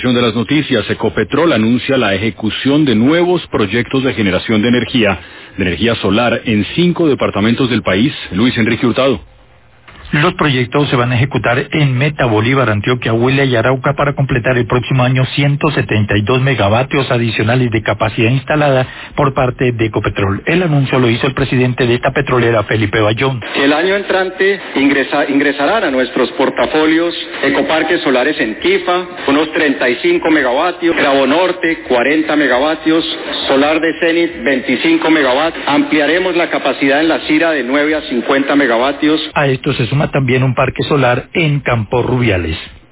De las noticias, Ecopetrol anuncia la ejecución de nuevos proyectos de generación de energía solar en 5 departamentos del país. Luis Enrique Hurtado. Los proyectos se van a ejecutar en Meta, Bolívar, Antioquia, Huila y Arauca para completar el próximo año 172 megavatios adicionales de capacidad instalada por parte de Ecopetrol. El anuncio lo hizo el presidente de esta petrolera, Felipe Bayón. El año entrante ingresarán a nuestros portafolios ecoparques solares en Quifa, unos 35 megavatios, Cravo Norte, 40 megavatios, Solar de Cenit, 25 megavatios. Ampliaremos la capacidad en la Cira de 9 a 50 megavatios. A esto se suma también un parque solar en Campos Rubiales.